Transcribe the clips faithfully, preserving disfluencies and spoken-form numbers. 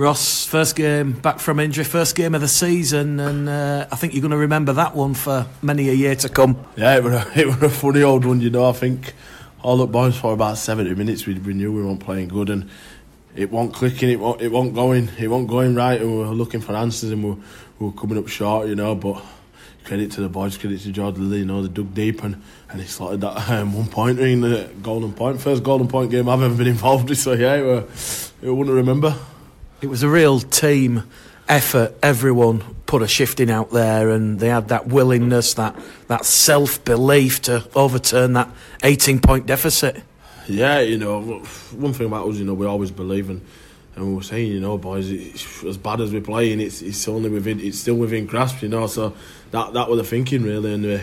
Ross, first game back from injury, first game of the season, and uh, I think you're going to remember that one for many a year to come. Yeah, it was a, it was a funny old one, you know. I think all the boys for about seventy minutes we, we knew we weren't playing good, and it wasn't clicking, it wasn't, it wasn't going, it wasn't going right, and we were looking for answers, and we were, we were coming up short, you know. But credit to the boys, credit to Jordan Lee, you know, they dug deep and, and he slotted that um, one pointer in the golden point, first golden point game I've ever been involved in. So yeah, it, were, it wouldn't remember. It was a real team effort. Everyone put a shifting out there, and they had that willingness, that that self-belief to overturn that eighteen-point deficit. Yeah, you know, one thing about us, you know, we always believe, and, and we were saying, you know, boys, it's, as bad as we're playing, it's it's only within, it's still within grasp, you know. So that that was the thinking really, and we,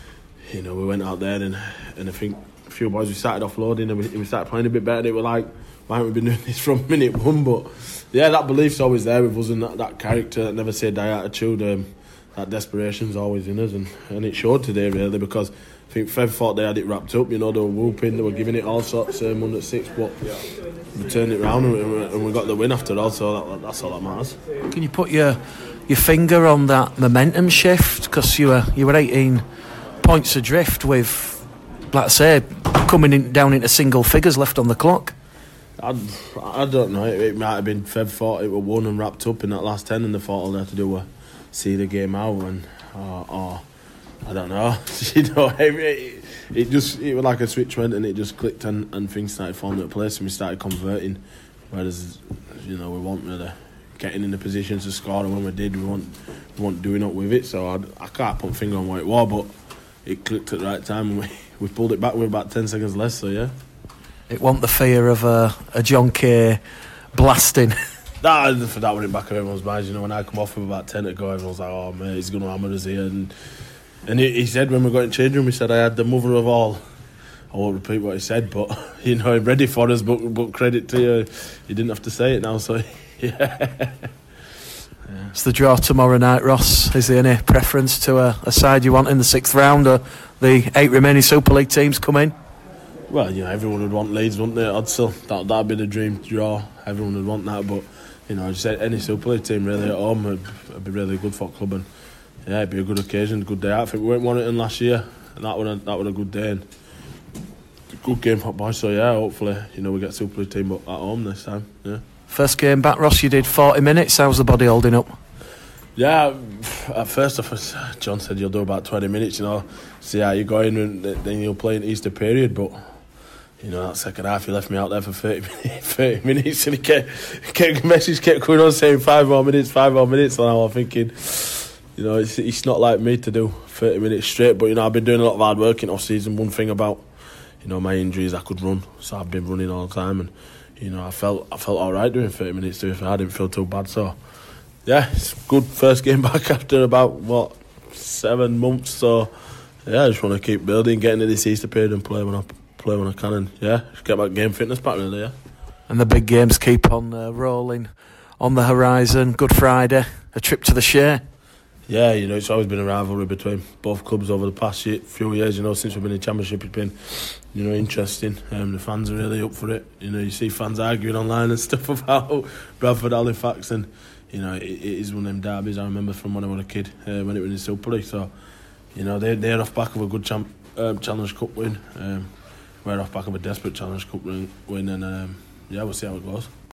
you know, we went out there, and and I think a few boys we started offloading, and we, we started playing a bit better. And it was like, why haven't we been doing this from minute one? But yeah, that belief's always there with us, and that, that character, that never say die attitude, um, that desperation's always in us, and, and it showed today really, because I think Fev thought they had it wrapped up, you know, they were whooping, they were giving it all sorts, um, one at six, but we turned it round and we, and we got the win after all, so that, that's all that matters. Can you put your your finger on that momentum shift? Because you were you were eighteen points adrift with, like I say, coming in, down into single figures left on the clock. I, I don't know, it, it might have been Fev thought it was won and wrapped up in that last ten, and they thought all they had to do was see the game out, and or, or I don't know, you know, it, it, it just it was like a switch went and it just clicked, and, and things started falling into place, and we started converting. Whereas, you know, we weren't really getting in the positions to score, and when we did, we weren't we weren't doing up with it. So I, I can't put a finger on what it was, but it clicked at the right time, and we, we pulled it back with about ten seconds less. So yeah. It wasn't the fear of a, a John Kay blasting. That for that went in back of everyone's minds. You know, when I come off with about ten to go, everyone's like, "Oh mate, he's going to hammer us here." And and he, he said when we got in change room, he said, "I had the mother of all." I won't repeat what he said, but you know, ready for us. But but credit to you, you didn't have to say it now. So yeah. yeah. It's the draw tomorrow night, Ross. Is there any preference to a, a side you want in the sixth round, or the eight remaining Super League teams come in? Well, you know, everyone would want Leeds, wouldn't they? I'd still that that'd be the dream draw. Everyone would want that, but you know, just any Super League team really at home would, would be really good for the club, and yeah, it'd be a good occasion, good day out. I think we went one it in last year, and that was a, that was a good day, and a good game for boys. So yeah, hopefully, you know, we get Super League team at home this time. Yeah. First game back, Ross. You did forty minutes. How's the body holding up? Yeah, at first off, John said you'll do about twenty minutes. You know, see how you're going, and then you'll play in Easter period, but. You know, that second half, he left me out there for thirty minutes, and he kept, kept message kept going on saying five more minutes, five more minutes, and I was thinking, you know, it's, it's not like me to do thirty minutes straight, but you know, I've been doing a lot of hard work in off season. One thing about, you know, my injuries, I could run, so I've been running all the time, and you know, I felt I felt all right doing thirty minutes. To be fair, I didn't feel too bad, so yeah, it's good first game back after about what seven months. So yeah, I just want to keep building, getting into this Easter period, and play when I. play when I can, and yeah, just get back game fitness back really, yeah. And the big games keep on uh, rolling on the horizon. Good Friday, a trip to the Share. Yeah, you know, it's always been a rivalry between both clubs over the past year, few years, you know, since we've been in Championship. It's been, you know, interesting. Um, the fans are really up for it. You know, you see fans arguing online and stuff about Bradford, Halifax, and you know, it, it is one of them derbies I remember from when I was a kid, uh, when it was in Super League. So, you know, they they're off back of a good champ, um, Challenge Cup win. Um, We're off back of a desperate Challenge Cup win, and um, yeah, we'll see how it goes.